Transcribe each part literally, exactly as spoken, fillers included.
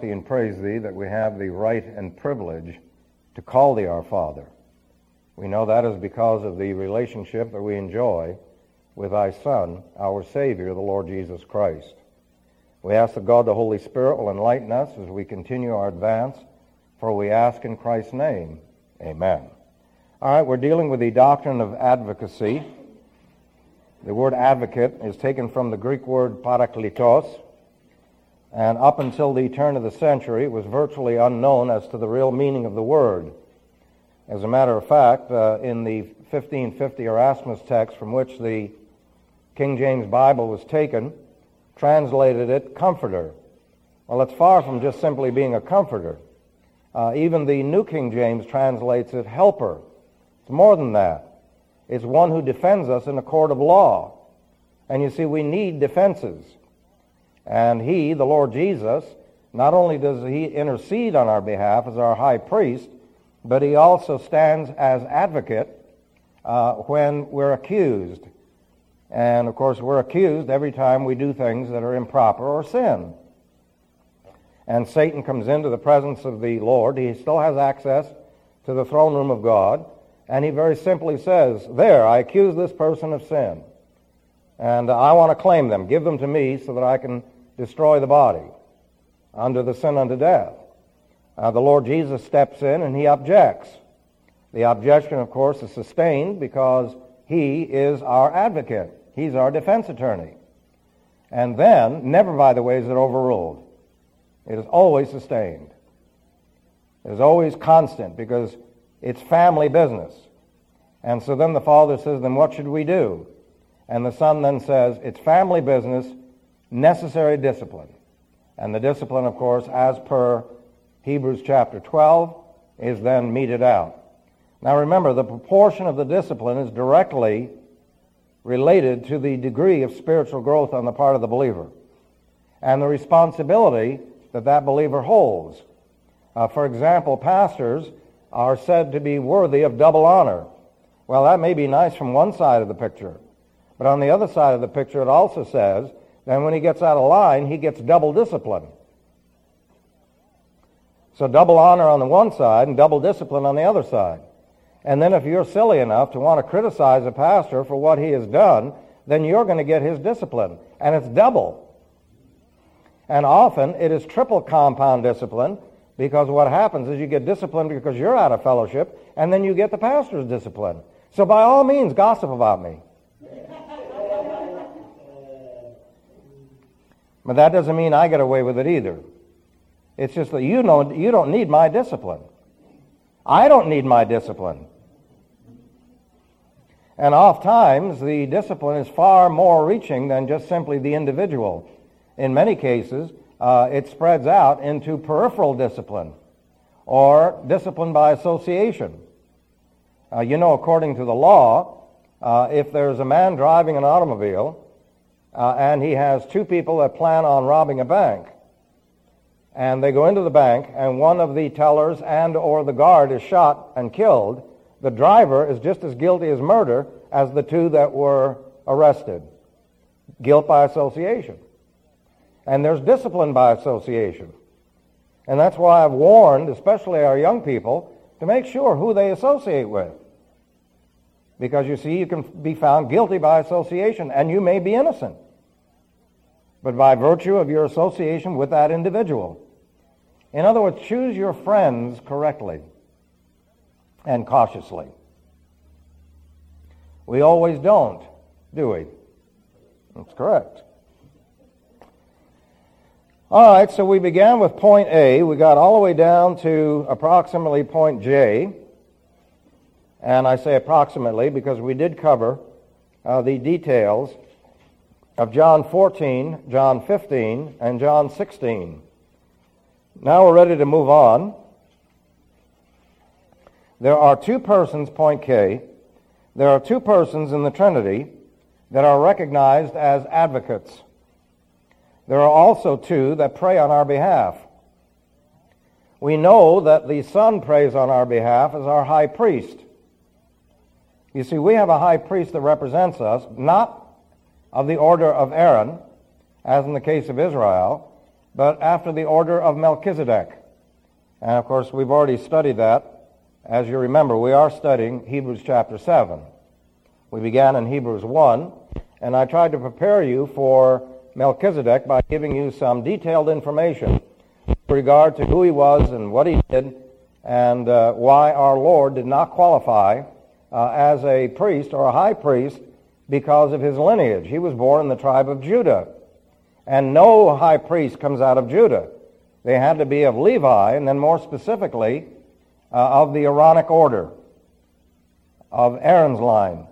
Thee and praise Thee that we have the right and privilege to call Thee our Father. We know that is because of the relationship that we enjoy with Thy Son, our Savior, the Lord Jesus Christ. We ask that God the Holy Spirit will enlighten us as we continue our advance, for we ask in Christ's name. Amen. All right, we're dealing with the doctrine of advocacy. The word advocate is taken from the Greek word parakletos, and up until the turn of the century, it was virtually unknown as to the real meaning of the word. As a matter of fact, uh, in the fifteen fifty Erasmus text from which the King James Bible was taken, translated it comforter. Well, it's far from just simply being a comforter. Uh, even the New King James translates it helper. It's more than that. It's one who defends us in a court of law. And you see, we need defenses. And He, the Lord Jesus, not only does He intercede on our behalf as our high priest, but He also stands as advocate uh, when we're accused. And, of course, we're accused every time we do things that are improper or sin. And Satan comes into the presence of the Lord. He still has access to the throne room of God. And he very simply says, there, I accuse this person of sin. And I want to claim them. Give them to me so that I can destroy the body under the sin unto death. Uh, the Lord Jesus steps in and He objects. The objection, of course, is sustained because He is our advocate. He's our defense attorney. And then, never, by the way, is it overruled. It is always sustained. It is always constant because it's family business. And so then the Father says, then what should we do? And the Son then says, it's family business, necessary discipline. And the discipline, of course, as per Hebrews chapter twelve, is then meted out. Now remember, the proportion of the discipline is directly related to the degree of spiritual growth on the part of the believer and the responsibility that that believer holds. Uh, for example, pastors are said to be worthy of double honor. Well, that may be nice from one side of the picture, but on the other side of the picture it also says that when he gets out of line, he gets double discipline. So double honor on the one side and double discipline on the other side. And then if you're silly enough to want to criticize a pastor for what he has done, then you're going to get his discipline. And it's double. And often it is triple compound discipline, because what happens is you get disciplined because you're out of fellowship, and then you get the pastor's discipline. So by all means, gossip about me. But that doesn't mean I get away with it either. It's just that you know you don't need my discipline. I don't need my discipline. And oftentimes, the discipline is far more reaching than just simply the individual. In many cases, uh, it spreads out into peripheral discipline or discipline by association. Uh, you know, according to the law, uh, if there's a man driving an automobile uh, and he has two people that plan on robbing a bank, and they go into the bank and one of the tellers and or the guard is shot and killed, the driver is just as guilty as murder as the two that were arrested. Guilt by association. And there's discipline by association. And that's why I've warned, especially our young people, to make sure who they associate with. Because you see, you can be found guilty by association, and you may be innocent, but by virtue of your association with that individual. In other words, choose your friends correctly and cautiously. We always don't, do we? That's correct. All right, so we began with point A. We got all the way down to approximately point J. And I say approximately because we did cover uh, the details of John fourteen, John fifteen, and John sixteen. Now we're ready to move on. There are two persons, point K, there are two persons in the Trinity that are recognized as advocates. There are also two that pray on our behalf. We know that the Son prays on our behalf as our high priest. You see, we have a high priest that represents us, not of the order of Aaron, as in the case of Israel, but after the order of Melchizedek. And of course, we've already studied that. As you remember, we are studying Hebrews chapter seven. We began in Hebrews one, and I tried to prepare you for Melchizedek by giving you some detailed information with regard to who he was and what he did, and uh, why our Lord did not qualify uh, as a priest or a high priest because of his lineage. He was born in the tribe of Judah, and no high priest comes out of Judah. They had to be of Levi, and then more specifically, uh, of the Aaronic order, of Aaron's line.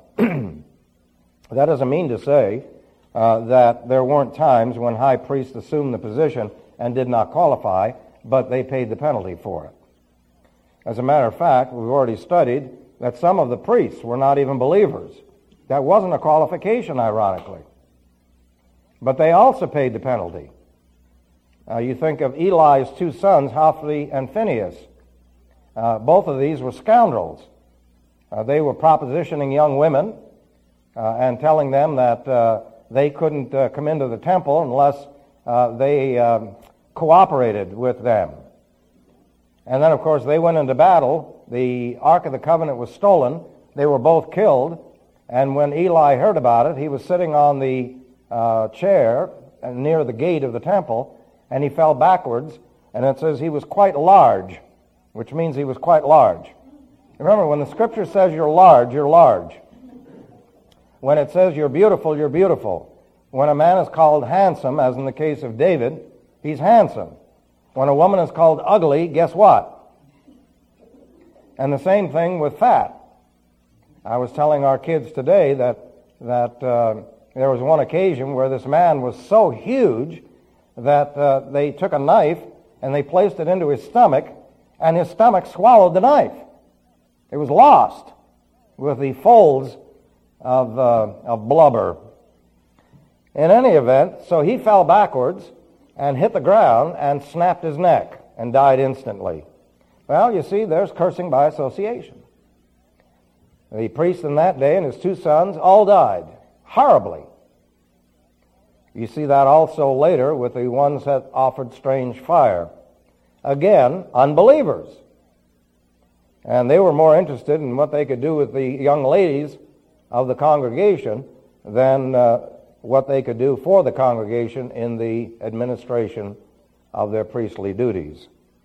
That doesn't mean to say uh, that there weren't times when high priests assumed the position and did not qualify, but they paid the penalty for it. As a matter of fact, we've already studied that some of the priests were not even believers. That wasn't a qualification, ironically. But they also paid the penalty. Uh, you think of Eli's two sons, Hophni and Phinehas. Uh, both of these were scoundrels. Uh, they were propositioning young women uh, and telling them that uh, they couldn't uh, come into the temple unless uh, they um, cooperated with them. And then, of course, they went into battle. The Ark of the Covenant was stolen. They were both killed. And when Eli heard about it, he was sitting on the uh, chair near the gate of the temple, and he fell backwards. And it says he was quite large, which means he was quite large. Remember, when the Scripture says you're large, you're large. When it says you're beautiful, you're beautiful. When a man is called handsome, as in the case of David, he's handsome. When a woman is called ugly, guess what? And the same thing with fat. I was telling our kids today that that uh, there was one occasion where this man was so huge that uh, they took a knife and they placed it into his stomach, and his stomach swallowed the knife. It was lost with the folds of, uh, of blubber. In any event, so he fell backwards and hit the ground and snapped his neck and died instantly. Well, you see, there's cursing by association. The priest in that day and his two sons all died horribly. You see that also later with the ones that offered strange fire. Again, unbelievers. And they were more interested in what they could do with the young ladies of the congregation than uh, what they could do for the congregation in the administration of their priestly duties.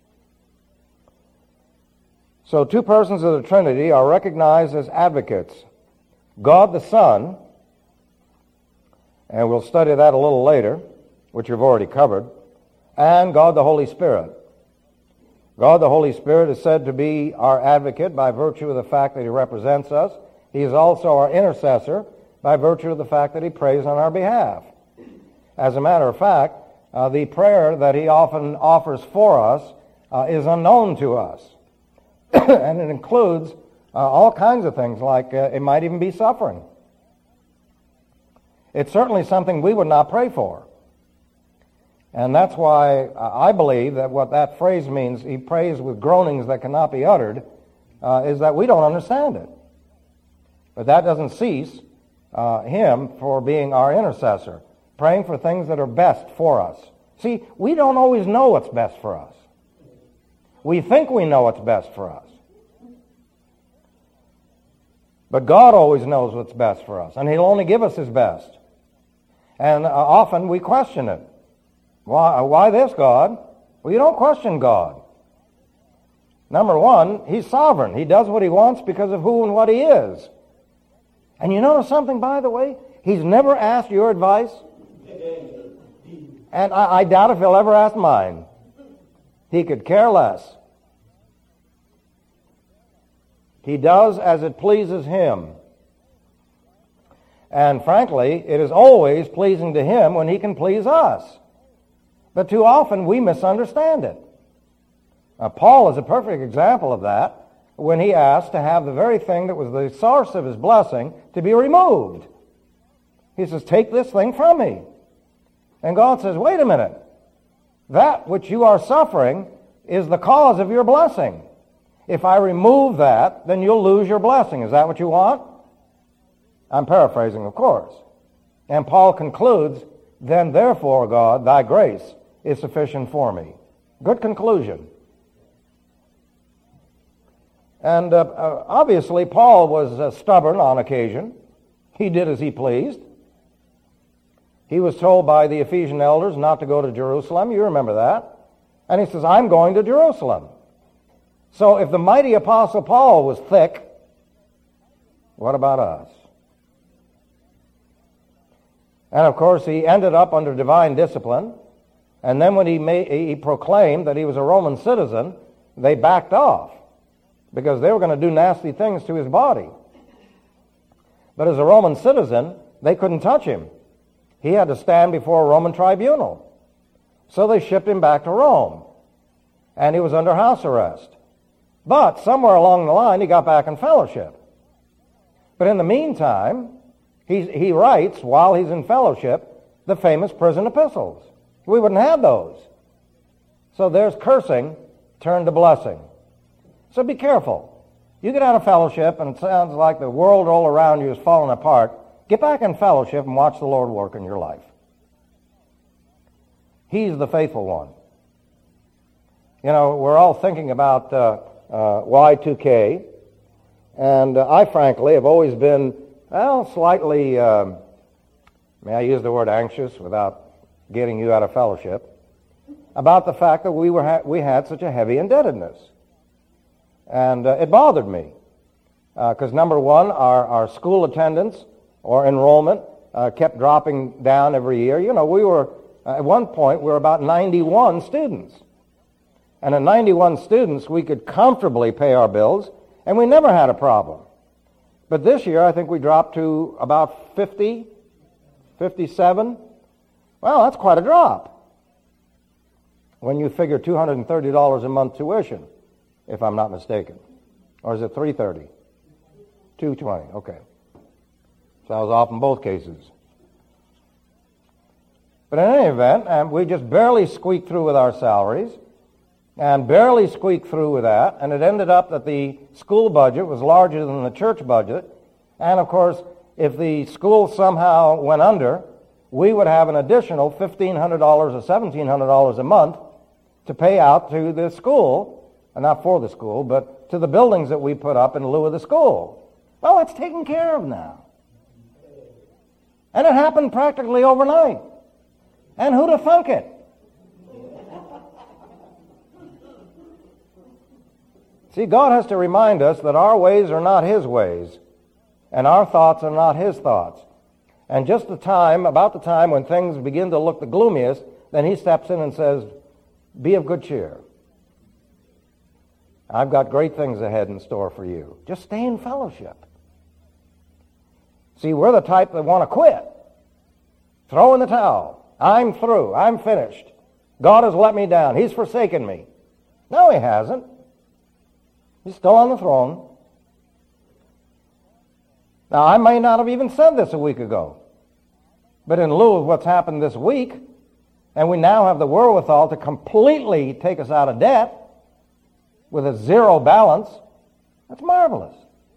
So two persons of the Trinity are recognized as advocates. God the Son, and we'll study that a little later, which you've already covered, and God the Holy Spirit. God the Holy Spirit is said to be our advocate by virtue of the fact that he represents us. He is also our intercessor by virtue of the fact that he prays on our behalf. As a matter of fact, uh, the prayer that he often offers for us uh, is unknown to us. And it includes uh, all kinds of things, like uh, it might even be suffering. It's certainly something we would not pray for. And that's why I believe that what that phrase means, he prays with groanings that cannot be uttered, uh, is that we don't understand it. But that doesn't cease uh, him for being our intercessor, praying for things that are best for us. See, we don't always know what's best for us. We think we know what's best for us. But God always knows what's best for us, and he'll only give us his best. And uh, often we question it. Why, why this, God? Well, you don't question God. Number one, he's sovereign. He does what he wants because of who and what he is. And you notice something, by the way? He's never asked your advice. And I, I doubt if he'll ever ask mine. He could care less. He does as it pleases him. And frankly, it is always pleasing to him when he can please us. But too often we misunderstand it. Now, Paul is a perfect example of that when he asked to have the very thing that was the source of his blessing to be removed. He says, take this thing from me. And God says, wait a minute. That which you are suffering is the cause of your blessing. If I remove that, then you'll lose your blessing. Is that what you want? I'm paraphrasing, of course. And Paul concludes, then therefore, God, thy grace is sufficient for me. Good conclusion. And uh, uh, obviously, Paul was uh, stubborn on occasion. He did as he pleased. He was told by the Ephesian elders not to go to Jerusalem. You remember that. And he says, I'm going to Jerusalem. So if the mighty Apostle Paul was thick, what about us? And of course, he ended up under divine discipline. And then when he, made, he proclaimed that he was a Roman citizen, they backed off because they were going to do nasty things to his body. But as a Roman citizen, they couldn't touch him. He had to stand before a Roman tribunal. So they shipped him back to Rome. And he was under house arrest. But somewhere along the line, he got back in fellowship. But in the meantime, he, he writes, while he's in fellowship, the famous prison epistles. We wouldn't have those. So there's cursing turned to blessing. So be careful. You get out of fellowship and it sounds like the world all around you is falling apart. Get back in fellowship and watch the Lord work in your life. He's the faithful one. You know, we're all thinking about uh, uh, Y two K, and uh, I frankly have always been, well, slightly, uh, may I use the word anxious without getting you out of fellowship, about the fact that we were ha- we had such a heavy indebtedness. And uh, it bothered me, because uh, number one, our, our school attendance or enrollment uh, kept dropping down every year. You know, we were, uh, at one point, we were about ninety-one students. And at ninety-one students, we could comfortably pay our bills, and we never had a problem. But this year, I think we dropped to about fifty, fifty-seven. Well, that's quite a drop when you figure two hundred thirty dollars a month tuition, if I'm not mistaken. Or is it three hundred thirty dollars? two hundred twenty dollars, okay. So I was off in both cases. But in any event, um, we just barely squeaked through with our salaries, and barely squeaked through with that, and it ended up that the school budget was larger than the church budget, and of course, if the school somehow went under, we would have an additional fifteen hundred dollars or seventeen hundred dollars a month to pay out to the school, and not for the school, but to the buildings that we put up in lieu of the school. Well, it's taken care of now. And it happened practically overnight. And who'd have thunk it? See, God has to remind us that our ways are not His ways, and our thoughts are not His thoughts. And just the time, about the time when things begin to look the gloomiest, then He steps in and says, be of good cheer. I've got great things ahead in store for you. Just stay in fellowship. See, we're the type that want to quit. Throw in the towel. I'm through. I'm finished. God has let me down. He's forsaken me. No, He hasn't. He's still on the throne. Now, I may not have even said this a week ago, but in lieu of what's happened this week, and we now have the wherewithal to completely take us out of debt with a zero balance, that's marvelous.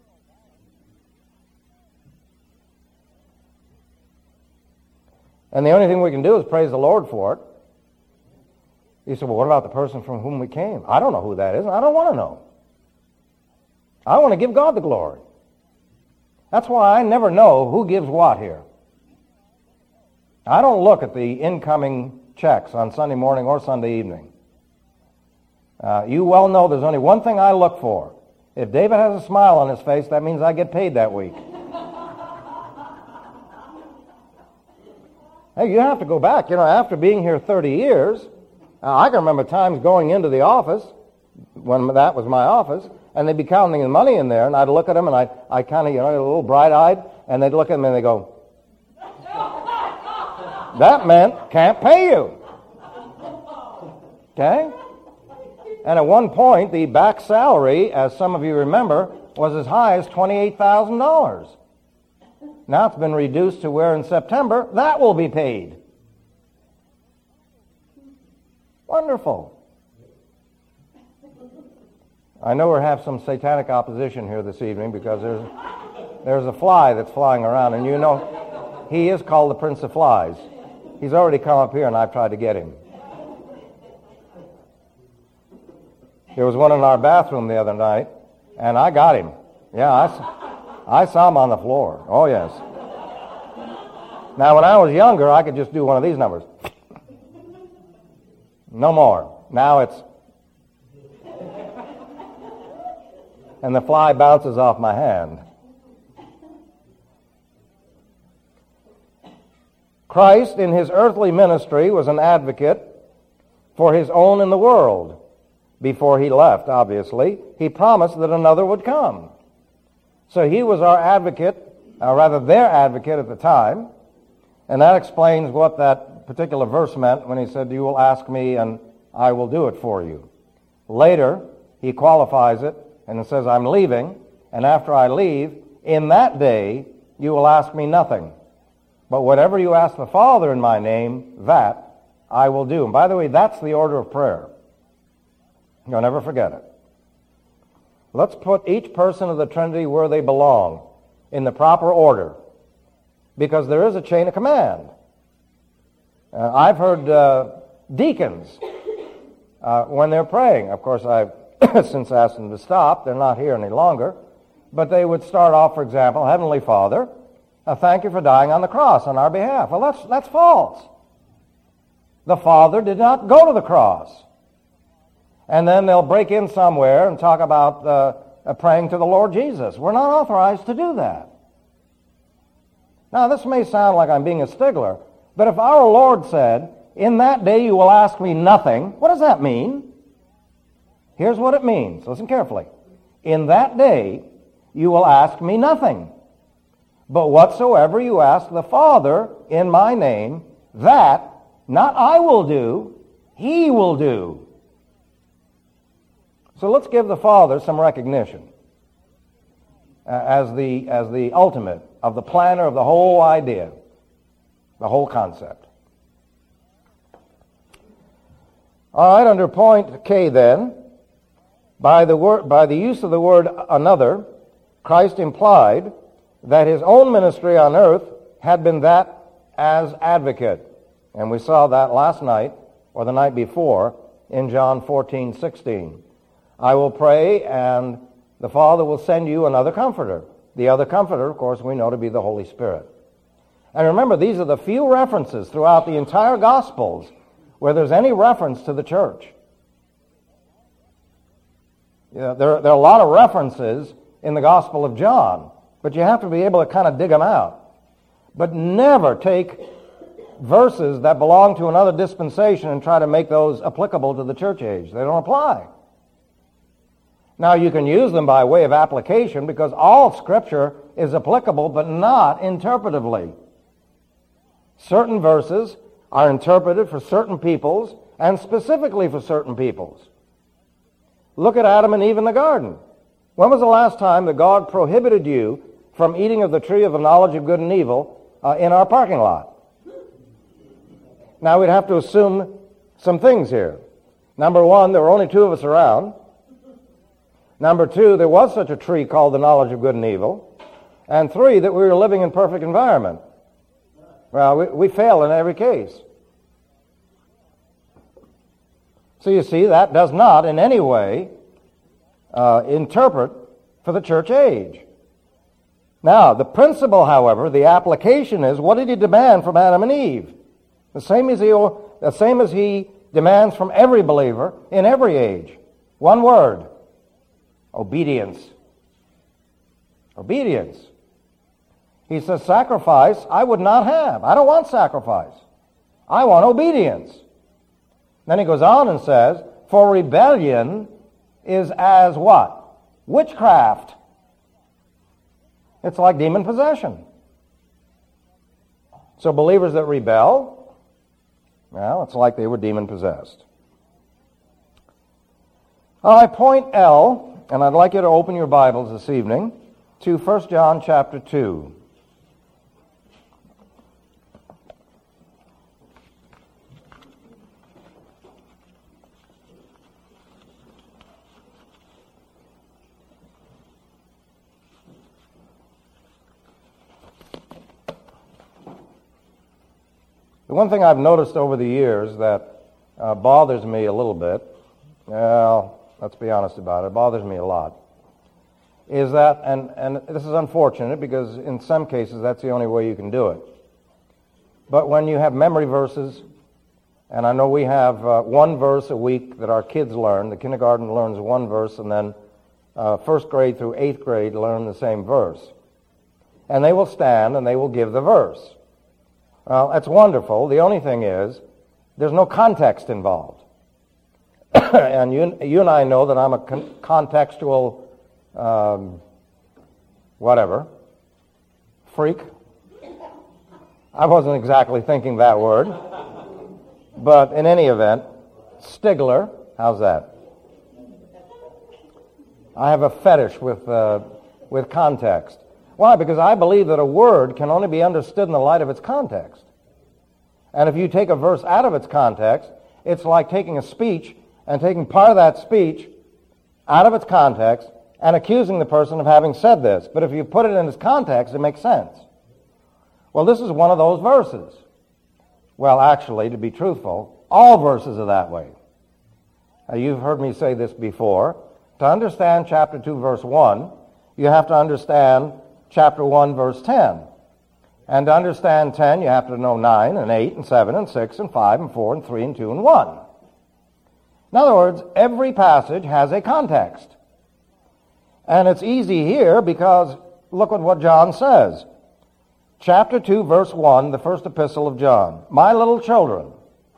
And the only thing we can do is praise the Lord for it. You say, well, what about the person from whom we came? I don't know who that is, and I don't want to know. I want to give God the glory. That's why I never know who gives what here. I don't look at the incoming checks on Sunday morning or Sunday evening. Uh, you well know there's only one thing I look for. If David has a smile on his face, that means I get paid that week. Hey, you have to go back. You know, after being here thirty years, uh, I can remember times going into the office, when that was my office, and they'd be counting the money in there, and I'd look at them, and I'd, I kind of, you know, a little bright-eyed, and they'd look at me, and they'd go, that meant can't pay you. Okay? And at one point, the back salary, as some of you remember, was as high as twenty-eight thousand dollars. Now it's been reduced to where in September, that will be paid. Wonderful. I know we have some satanic opposition here this evening because there's, there's a fly that's flying around, and you know, he is called the Prince of Flies. He's already come up here, and I've tried to get him. There was one in our bathroom the other night, and I got him. Yeah, I, s- I saw him on the floor. Oh, yes. Now, when I was younger, I could just do one of these numbers. No more. Now it's... and the fly bounces off my hand. Christ, in his earthly ministry, was an advocate for his own in the world. Before he left, obviously, he promised that another would come. So he was our advocate, or rather their advocate at the time, and that explains what that particular verse meant when he said, "You will ask me and I will do it for you." Later, he qualifies it and it says, "I'm leaving, and after I leave, in that day you will ask me nothing. But whatever you ask the Father in my name, that I will do." And by the way, that's the order of prayer. You'll never forget it. Let's put each person of the Trinity where they belong, in the proper order, because there is a chain of command. Uh, I've heard uh, deacons, uh, when they're praying, of course I've since asked them to stop, they're not here any longer, but they would start off, for example, "Heavenly Father, uh, thank you for dying on the cross on our behalf." Well, that's, that's false. The Father did not go to the cross. And then they'll break in somewhere and talk about uh, uh, praying to the Lord Jesus. We're not authorized to do that. Now, this may sound like I'm being a stickler, but if our Lord said, "In that day you will ask me nothing," what does that mean? Here's what it means. Listen carefully. In that day you will ask me nothing. But whatsoever you ask the Father in my name, that not I will do, he will do. So let's give the Father some recognition uh, as the as the ultimate of the planner of the whole idea, the whole concept. All right, under point K then, by the word by the use of the word another, Christ implied that his own ministry on earth had been that as advocate. And we saw that last night, or the night before, in John fourteen sixteen. "I will pray, and the Father will send you another comforter." The other comforter, of course, we know to be the Holy Spirit. And remember, these are the few references throughout the entire Gospels where there's any reference to the church. Yeah, there, there are a lot of references in the Gospel of John, but you have to be able to kind of dig them out. But never take verses that belong to another dispensation and try to make those applicable to the church age. They don't apply. Now, you can use them by way of application because all Scripture is applicable, but not interpretively. Certain verses are interpreted for certain peoples and specifically for certain peoples. Look at Adam and Eve in the garden. When was the last time that God prohibited you from eating of the tree of the knowledge of good and evil uh, in our parking lot? Now, we'd have to assume some things here. Number one, there were only two of us around. Number two, there was such a tree called the knowledge of good and evil. And three, that we were living in perfect environment. Well, we, we fail in every case. So you see, that does not in any way uh, interpret for the church age. Now, the principle, however, the application is, what did he demand from Adam and Eve? The same as he, the same as he demands from every believer in every age. One word. Obedience. Obedience. He says, sacrifice I would not have. I don't want sacrifice. I want obedience. Then he goes on and says, for rebellion is as what? Witchcraft. It's like demon possession. So believers that rebel, well, it's like they were demon possessed. All right, point L. And I'd like you to open your Bibles this evening to First John chapter two. The one thing I've noticed over the years that uh, bothers me a little bit, well, let's be honest about it, it bothers me a lot, is that, and, and this is unfortunate because in some cases that's the only way you can do it. But when you have memory verses, and I know we have uh, one verse a week that our kids learn, the kindergarten learns one verse, and then uh, first grade through eighth grade learn the same verse. And they will stand and they will give the verse. Well, that's wonderful. The only thing is, there's no context involved. And you, you and I know that I'm a con- contextual, um, whatever, freak. I wasn't exactly thinking that word. But in any event, Stigler, how's that? I have a fetish with, uh, with context. Why? Because I believe that a word can only be understood in the light of its context. And if you take a verse out of its context, it's like taking a speech and taking part of that speech out of its context and accusing the person of having said this. But if you put it in its context, it makes sense. Well, this is one of those verses. Well, actually, to be truthful, all verses are that way. Now, you've heard me say this before. To understand chapter two, verse one, you have to understand chapter one, verse ten. And to understand ten, you have to know nine, and eight, and seven, and six, and five, and four, and three, and two, and one. In other words, every passage has a context. And it's easy here because look at what John says. Chapter two, verse one, the first epistle of John. My little children,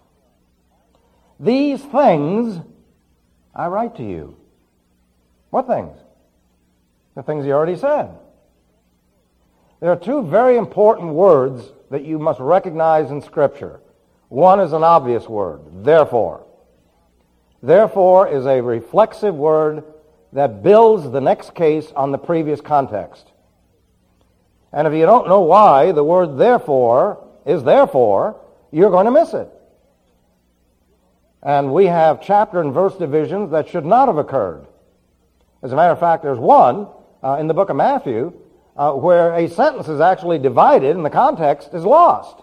these things I write to you. What things? The things he already said. There are two very important words that you must recognize in Scripture. One is an obvious word, therefore. Therefore is a reflexive word that builds the next case on the previous context. And if you don't know why the word therefore is therefore, you're going to miss it. And we have chapter and verse divisions that should not have occurred. As a matter of fact, there's one uh, in the book of Matthew uh, where a sentence is actually divided and the context is lost.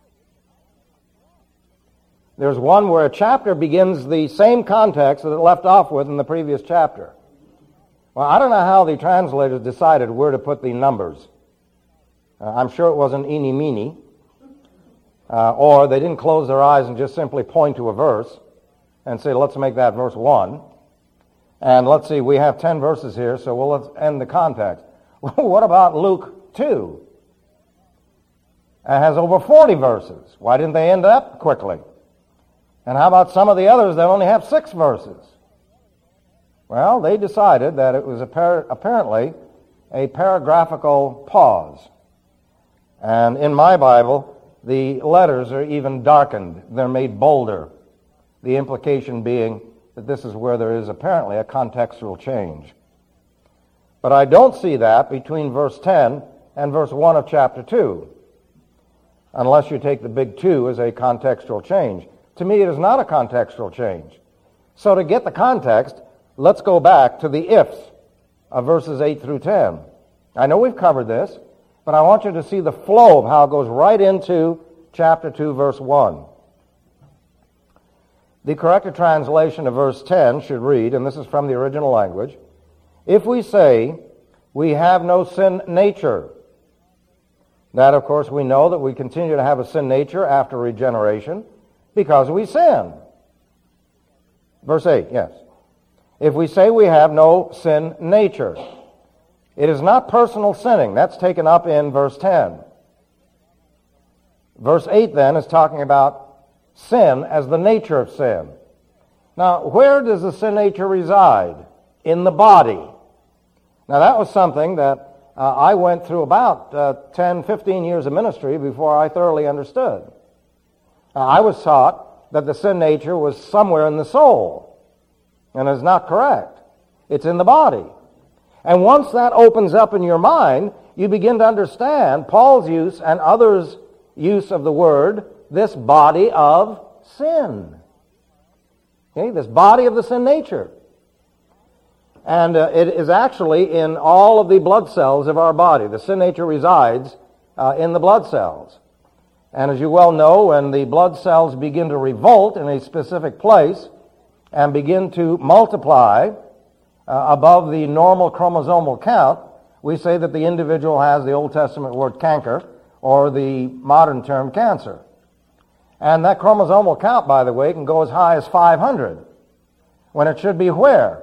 There's one where a chapter begins the same context that it left off with in the previous chapter. Well, I don't know how the translators decided where to put the numbers. Uh, I'm sure it wasn't eeny meeny, uh, or they didn't close their eyes and just simply point to a verse and say, let's make that verse one. And let's see, we have ten verses here, so well, let's end the context. What about Luke two? It has over forty verses. Why didn't they end up quickly? And how about some of the others that only have six verses? Well, they decided that it was appar- apparently a paragraphical pause. And in my Bible, the letters are even darkened. They're made bolder. The implication being that this is where there is apparently a contextual change. But I don't see that between verse ten and verse one of chapter two, unless you take the big two as a contextual change. To me, it is not a contextual change. So to get the context, let's go back to the ifs of verses eight through ten. I know we've covered this, but I want you to see the flow of how it goes right into chapter two, verse one. The corrected translation of verse ten should read, and this is from the original language, if we say we have no sin nature. That, of course, we know that we continue to have a sin nature after regeneration because we sin. Verse eight, yes. If we say we have no sin nature. It is not personal sinning. That's taken up in verse ten. Verse eight, then, is talking about sin as the nature of sin. Now, where does the sin nature reside? In the body. Now, that was something that uh, I went through about uh, ten, fifteen years of ministry before I thoroughly understood. Uh, I was taught that the sin nature was somewhere in the soul, and it's not correct. It's in the body. And once that opens up in your mind, you begin to understand Paul's use and others' use of the word, this body of sin. Okay, this body of the sin nature. And uh, it is actually in all of the blood cells of our body. The sin nature resides uh, in the blood cells. And as you well know, when the blood cells begin to revolt in a specific place, and begin to multiply uh, above the normal chromosomal count, we say that the individual has the Old Testament word canker, or the modern term cancer. And that chromosomal count, by the way, can go as high as five hundred, when it should be where?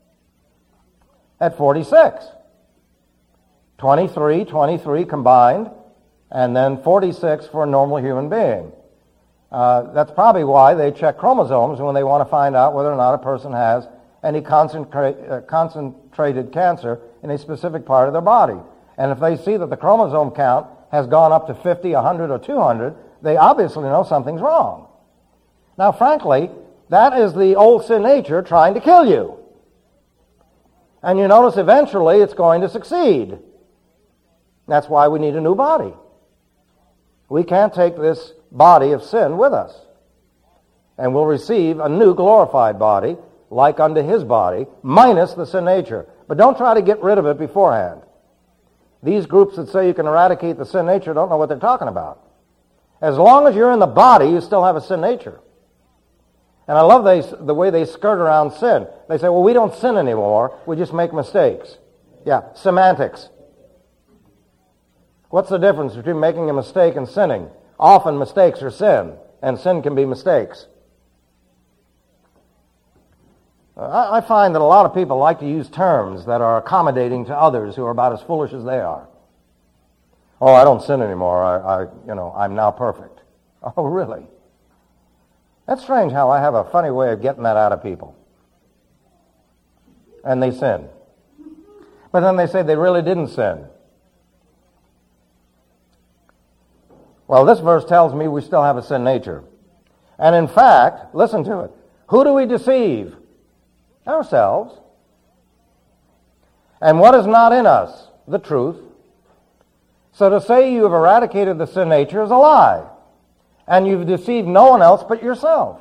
At forty-six. twenty-three, twenty-three combined, and then forty-six for a normal human being. Uh, that's probably why they check chromosomes when they want to find out whether or not a person has any concentra- uh, concentrated cancer in a specific part of their body. And if they see that the chromosome count has gone up to fifty, one hundred, or two hundred, they obviously know something's wrong. Now, frankly, that is the old sin nature trying to kill you. And you notice eventually it's going to succeed. That's why we need a new body. We can't take this body of sin with us. And we'll receive a new glorified body, like unto his body, minus the sin nature. But don't try to get rid of it beforehand. These groups that say you can eradicate the sin nature don't know what they're talking about. As long as you're in the body, you still have a sin nature. And I love they, the way they skirt around sin. They say, well, we don't sin anymore, we just make mistakes. Yeah, semantics. What's the difference between making a mistake and sinning? Often mistakes are sin, and sin can be mistakes. I find that a lot of people like to use terms that are accommodating to others who are about as foolish as they are. Oh, I don't sin anymore. I, I, you know, I'm now perfect. Oh, really? That's strange how I have a funny way of getting that out of people. And they sin. But then they say they really didn't sin. Well, this verse tells me we still have a sin nature. And in fact, listen to it. Who do we deceive? Ourselves. And what is not in us? The truth. So to say you have eradicated the sin nature is a lie. And you've deceived no one else but yourself.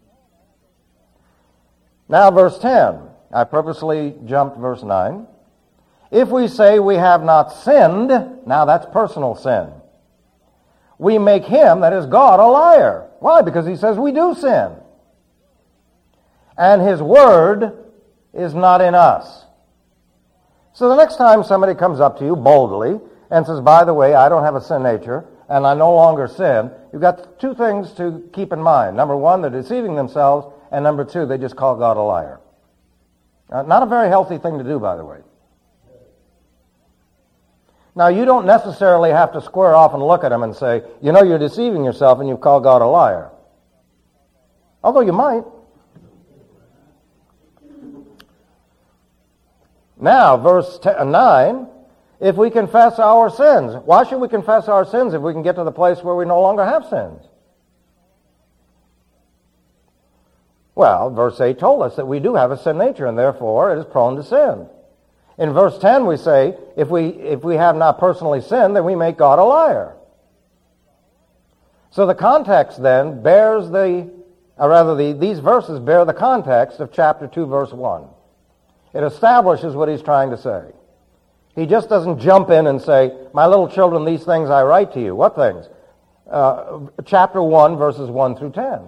Now verse ten. I purposely jumped verse nine. If we say we have not sinned, now that's personal sin, we make him, that is God, a liar. Why? Because he says we do sin. And his word is not in us. So the next time somebody comes up to you boldly and says, by the way, I don't have a sin nature, and I no longer sin, you've got two things to keep in mind. Number one, they're deceiving themselves, and number two, they just call God a liar. Uh, not a very healthy thing to do, by the way. Now, you don't necessarily have to square off and look at them and say, you know, you're deceiving yourself and you've called God a liar. Although you might. Now, verse nine, if we confess our sins. Why should we confess our sins if we can get to the place where we no longer have sins? Well, verse eight told us that we do have a sin nature, and therefore it is prone to sin. In verse ten we say, if we if we have not personally sinned, then we make God a liar. So the context then bears the, or rather the, these verses bear the context of chapter two, verse one. It establishes what he's trying to say. He just doesn't jump in and say, my little children, these things I write to you. What things? Uh, chapter one, verses one through ten.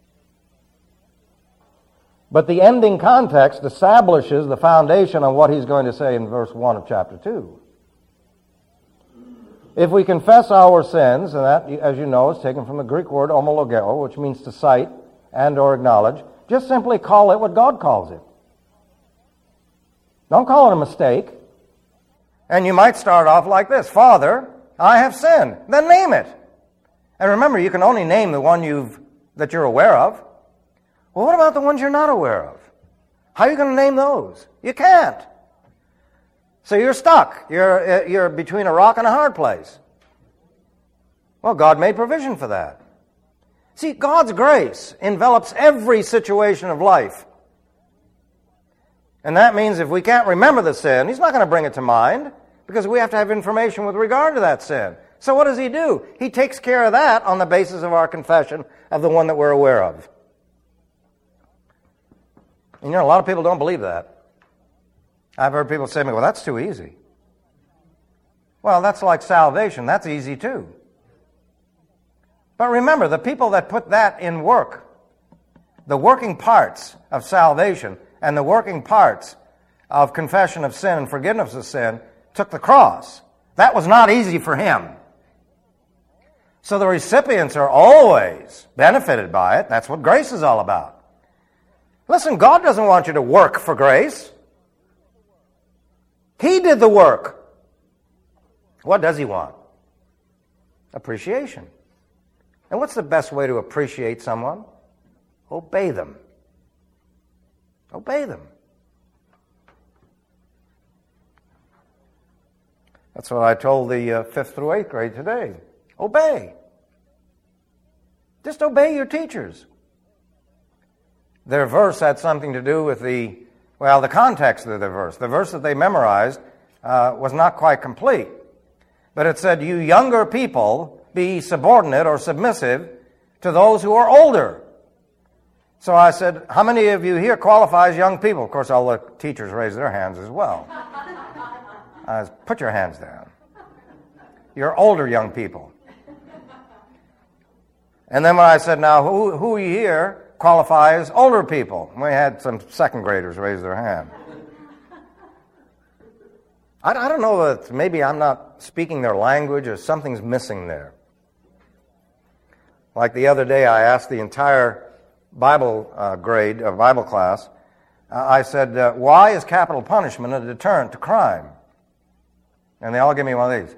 But the ending context establishes the foundation of what he's going to say in verse one of chapter two. If we confess our sins, and that, as you know, is taken from the Greek word homologeo, which means to cite and or acknowledge, just simply call it what God calls it. Don't call it a mistake. And you might start off like this: Father, I have sinned. Then name it. And remember, you can only name the one you've that you're aware of. Well, what about the ones you're not aware of? How are you going to name those? You can't. So you're stuck. You're, you're between a rock and a hard place. Well, God made provision for that. See, God's grace envelops every situation of life. And that means if we can't remember the sin, he's not going to bring it to mind, because we have to have information with regard to that sin. So what does he do? He takes care of that on the basis of our confession of the one that we're aware of. And you know, a lot of people don't believe that. I've heard people say to me, well, that's too easy. Well, that's like salvation. That's easy too. But remember, the people that put that in work the working parts of salvation and the working parts of confession of sin and forgiveness of sin took the cross. That was not easy for him. So the recipients are always benefited by it. That's what grace is all about. Listen, God doesn't want you to work for grace. He did the work. What does he want? Appreciation. And what's the best way to appreciate someone? Obey them. Obey them. That's what I told the uh, fifth through eighth grade today. Obey. Just obey your teachers. Their verse had something to do with the, well, the context of their verse. The verse that they memorized uh, was not quite complete. But it said, you younger people be subordinate or submissive to those who are older. So I said, how many of you here qualify as young people? Of course, all the teachers raised their hands as well. I said, put your hands down. You're older young people. And then when I said, now, who, who here qualify as older people? We had some second graders raise their hand. I, I don't know that maybe I'm not speaking their language or something's missing there. Like the other day, I asked the entire Bible uh, grade, uh, Bible class, uh, I said, uh, why is capital punishment a deterrent to crime? And they all give me one of these.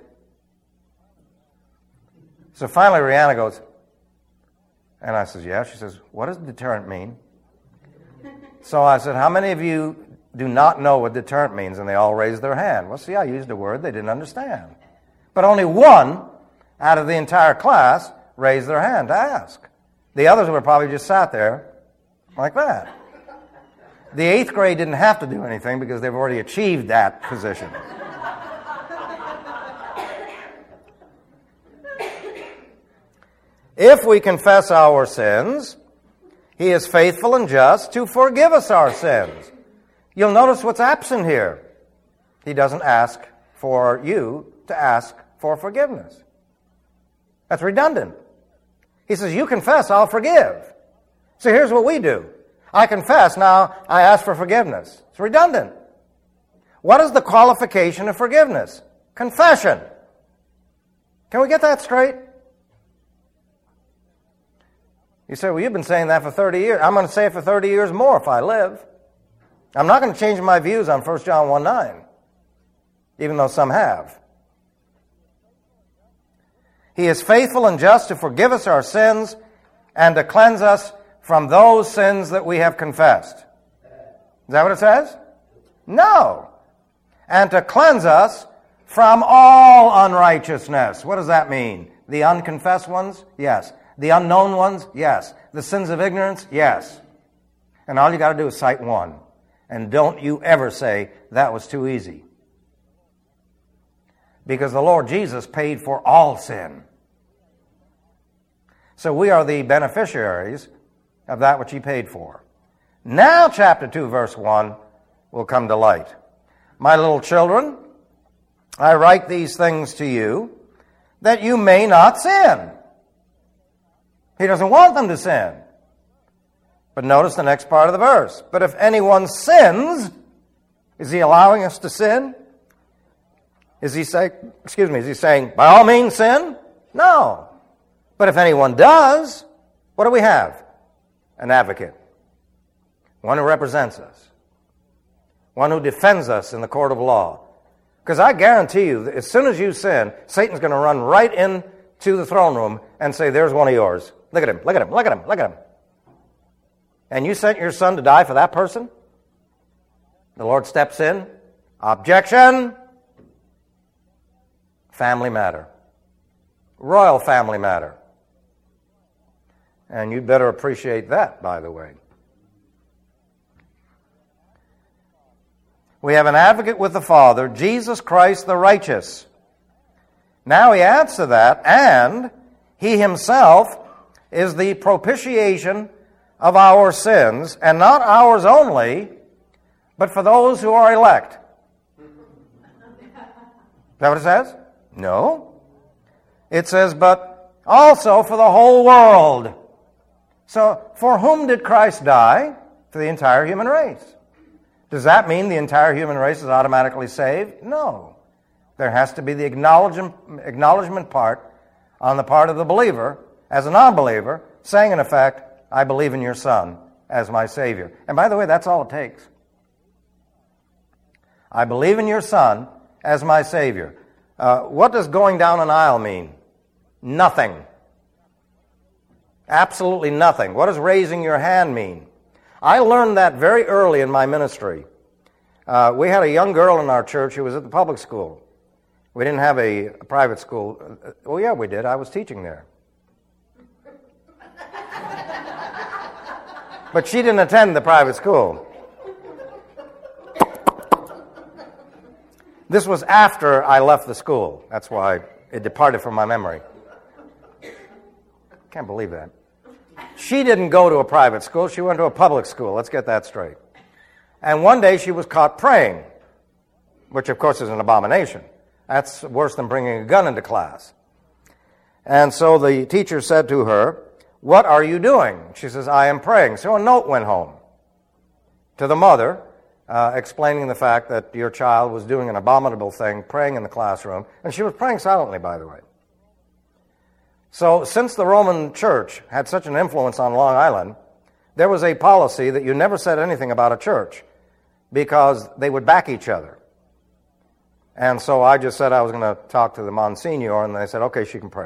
So finally, Rihanna goes, and I says, yeah. She says, what does deterrent mean? So I said, how many of you do not know what deterrent means? And they all raised their hand. Well, see, I used a word they didn't understand. But only one out of the entire class raised their hand to ask. The others would have probably just sat there like that. The eighth grade didn't have to do anything because they've already achieved that position. If we confess our sins, he is faithful and just to forgive us our sins. You'll notice what's absent here. He doesn't ask for you to ask for forgiveness. That's redundant. He says, you confess, I'll forgive. So here's what we do. I confess, now I ask for forgiveness. It's redundant. What is the qualification of forgiveness? Confession. Can we get that straight? You say, well, you've been saying that for thirty years. I'm going to say it for thirty years more if I live. I'm not going to change my views on First John one nine, even though some have. He is faithful and just to forgive us our sins and to cleanse us from those sins that we have confessed. Is that what it says? No. And to cleanse us from all unrighteousness. What does that mean? The unconfessed ones? Yes. The unknown ones? Yes. The sins of ignorance? Yes. And all you got to do is cite one. And don't you ever say, that was too easy. Because the Lord Jesus paid for all sin. So we are the beneficiaries of that which he paid for. Now chapter two, verse one will come to light. My little children, I write these things to you that you may not sin. He doesn't want them to sin. But notice the next part of the verse. But if anyone sins, is he allowing us to sin? Is he saying, excuse me, is he saying, by all means sin? No. But if anyone does, what do we have? An advocate. One who represents us. One who defends us in the court of law. Because I guarantee you, that as soon as you sin, Satan's going to run right into the throne room and say, there's one of yours. Look at him, look at him, look at him, look at him. And you sent your son to die for that person? The Lord steps in. Objection. Family matter. Royal family matter. And you'd better appreciate that, by the way. We have an advocate with the Father, Jesus Christ the righteous. Now he adds to that, and he himself is the propitiation of our sins, and not ours only, but for those who are elect. Is that what it says? No. It says, but also for the whole world. So, for whom did Christ die? For the entire human race. Does that mean the entire human race is automatically saved? No. There has to be the acknowledgement, acknowledgement part on the part of the believer, as a non-believer, saying in effect, I believe in your Son as my Savior. And by the way, that's all it takes. I believe in your Son as my Savior. Uh, what does going down an aisle mean? Nothing. Absolutely nothing. What does raising your hand mean? I learned that very early in my ministry. Uh, we had a young girl in our church who was at the public school. We didn't have a, a private school. Uh, well, yeah, we did. I was teaching there. But she didn't attend the private school. This was after I left the school. That's why it departed from my memory. Can't believe that. She didn't go to a private school. She went to a public school. Let's get that straight. And one day she was caught praying, which of course is an abomination. That's worse than bringing a gun into class. And so the teacher said to her, what are you doing? She says, I am praying. So a note went home to the mother, uh, explaining the fact that your child was doing an abominable thing, praying in the classroom. And she was praying silently, by the way. So since the Roman Church had such an influence on Long Island, there was a policy that you never said anything about a church because they would back each other. And so I just said I was going to talk to the Monsignor, and they said, okay, she can pray.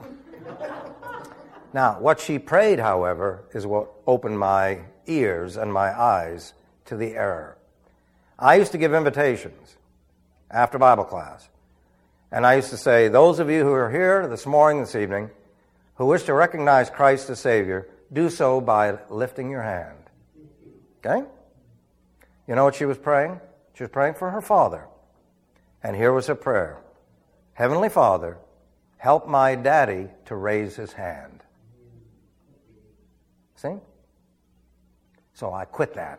Now, what she prayed, however, is what opened my ears and my eyes to the error. I used to give invitations after Bible class. And I used to say, those of you who are here this morning, this evening, who wish to recognize Christ as Savior, do so by lifting your hand. Okay? You know what she was praying? She was praying for her father. And here was her prayer. Heavenly Father, help my daddy to raise his hand. See? So I quit that.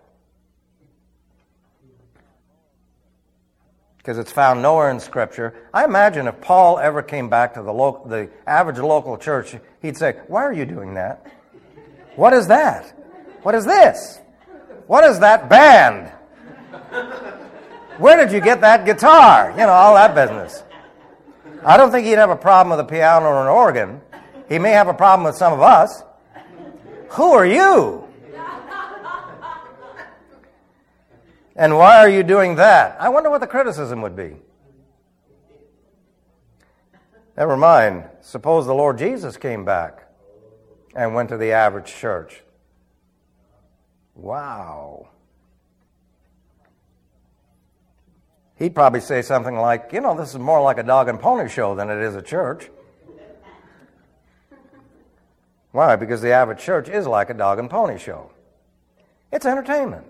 Because it's found nowhere in Scripture. I imagine if Paul ever came back to the local, the average local church, he'd say, why are you doing that? What is that? What is this? What is that band? Where did you get that guitar? You know, all that business. I don't think he'd have a problem with a piano or an organ. He may have a problem with some of us. Who are you? And why are you doing that? I wonder what the criticism would be. Never mind. Suppose the Lord Jesus came back and went to the average church. Wow. He'd probably say something like, you know, this is more like a dog and pony show than it is a church. Why? Because the average church is like a dog and pony show. It's entertainment.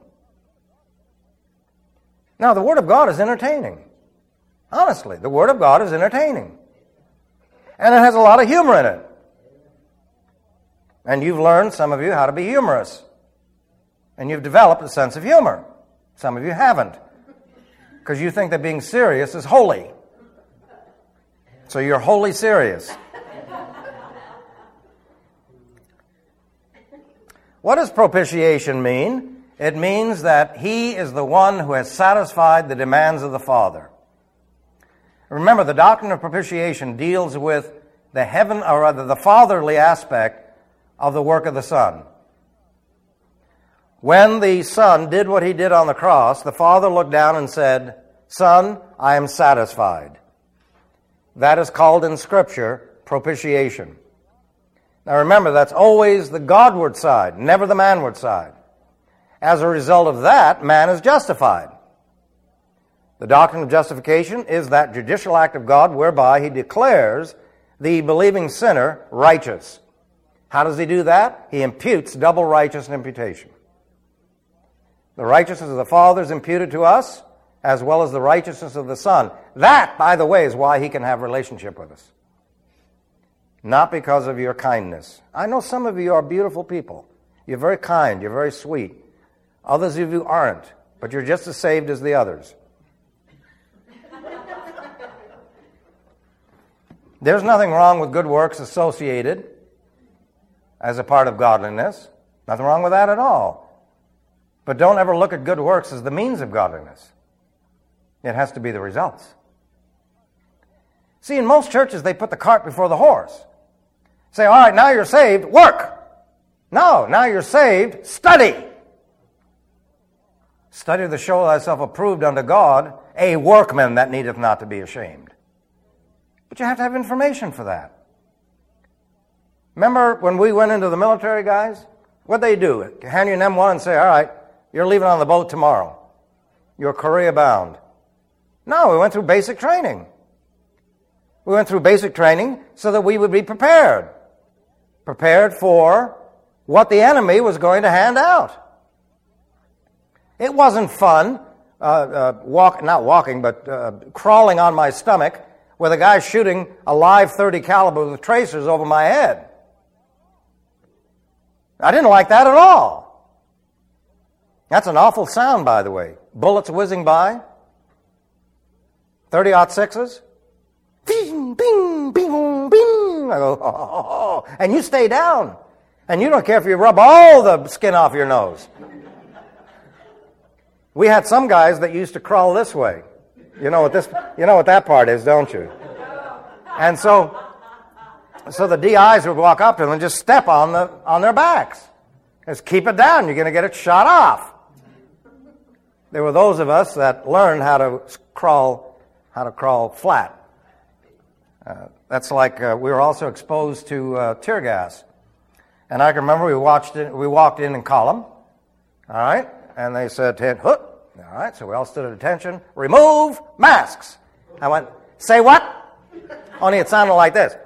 Now, the Word of God is entertaining. Honestly, the Word of God is entertaining. And it has a lot of humor in it. And you've learned, some of you, how to be humorous. And you've developed a sense of humor. Some of you haven't. Because you think that being serious is holy. So you're wholly serious. What does propitiation mean? It means that He is the one who has satisfied the demands of the Father. Remember, the doctrine of propitiation deals with the heaven, or rather the fatherly aspect of the work of the Son. When the Son did what He did on the cross, the Father looked down and said, Son, I am satisfied. That is called in Scripture propitiation. Now remember, that's always the Godward side, never the manward side. As a result of that, man is justified. The doctrine of justification is that judicial act of God whereby He declares the believing sinner righteous. How does He do that? He imputes double righteous imputation. The righteousness of the Father is imputed to us, as well as the righteousness of the Son. That, by the way, is why He can have relationship with us. Not because of your kindness. I know some of you are beautiful people. You're very kind. You're very sweet. Others of you aren't, but you're just as saved as the others. There's nothing wrong with good works associated as a part of godliness. Nothing wrong with that at all. But don't ever look at good works as the means of godliness. It has to be the results. See, in most churches, they put the cart before the horse. Say, all right, now you're saved, work. No, now you're saved, study. Study to show thyself approved unto God, a workman that needeth not to be ashamed. But you have to have information for that. Remember when we went into the military, guys? What'd they do? Hand you an M one and say, all right, you're leaving on the boat tomorrow. You're Korea bound. No, we went through basic training. We went through basic training so that we would be prepared. Prepared for what the enemy was going to hand out. It wasn't fun, uh, uh, walk, not walking, but uh, crawling on my stomach with a guy shooting a live thirty caliber with tracers over my head. I didn't like that at all. That's an awful sound, by the way. Bullets whizzing by. thirty aught sixes. Bing, bing, bing, bing. I go, oh, oh, oh. And you stay down. And you don't care if you rub all the skin off your nose. We had some guys that used to crawl this way. You know what this, you know what that part is, don't you? And so, so the D Is would walk up to them and just step on the on their backs. Just keep it down. You're going to get it shot off. There were those of us that learned how to crawl, how to crawl flat. Uh, that's like uh, we were also exposed to uh, tear gas. And I can remember we watched it, we walked in in column, all right, and they said, "Huh." All right, so we all stood at attention. Remove masks. I went, say what? Only it sounded like this.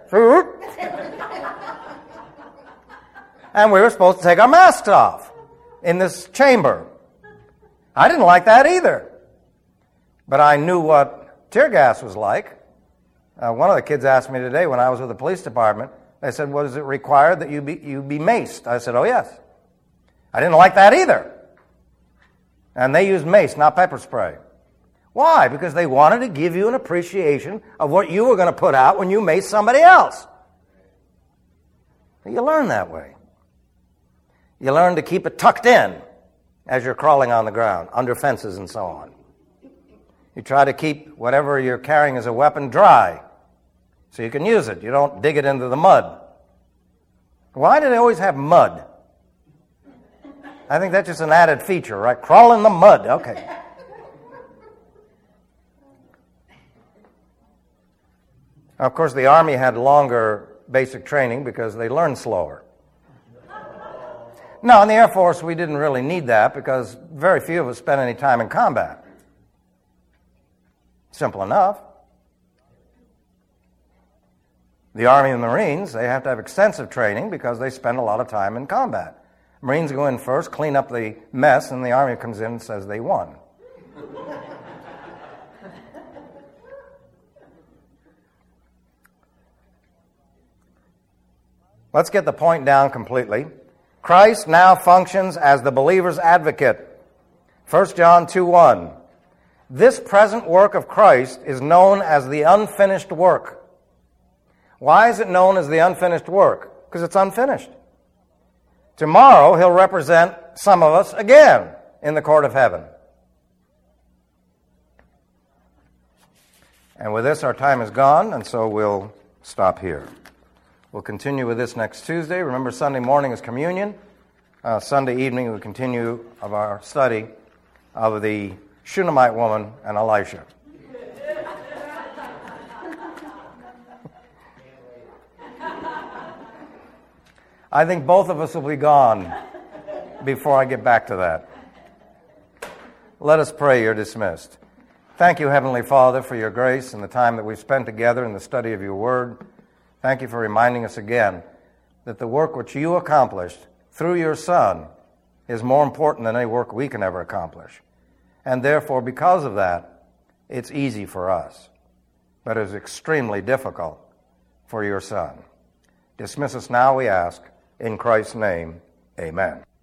And we were supposed to take our masks off in this chamber. I didn't like that either. But I knew what tear gas was like. Uh, one of the kids asked me today when I was with the police department, they said, "Was it required that you be, you be maced?" I said, "Oh, yes." I didn't like that either. And they used mace, not pepper spray. Why? Because they wanted to give you an appreciation of what you were going to put out when you maced somebody else. You learn that way. You learn to keep it tucked in as you're crawling on the ground, under fences and so on. You try to keep whatever you're carrying as a weapon dry so you can use it. You don't dig it into the mud. Why do they always have mud? I think that's just an added feature, right? Crawl in the mud. Okay. Of course, the Army had longer basic training because they learned slower. No, in the Air Force, we didn't really need that because very few of us spent any time in combat. Simple enough. The Army and Marines, they have to have extensive training because they spend a lot of time in combat. Marines go in first, clean up the mess, and the Army comes in and says they won. Let's get the point down completely. Christ now functions as the believer's advocate. First John two one. This present work of Christ is known as the unfinished work. Why is it known as the unfinished work? Because it's unfinished. Tomorrow, he'll represent some of us again in the court of heaven. And with this, our time is gone, and so we'll stop here. We'll continue with this next Tuesday. Remember, Sunday morning is communion. Uh, Sunday evening, we'll continue of our study of the Shunammite woman and Elisha. I think both of us will be gone before I get back to that. Let us pray. You're dismissed. Thank you, Heavenly Father, for your grace and the time that we've spent together in the study of your word. Thank you for reminding us again that the work which you accomplished through your Son is more important than any work we can ever accomplish. And therefore, because of that, it's easy for us, but it is extremely difficult for your Son. Dismiss us now, we ask. In Christ's name, amen.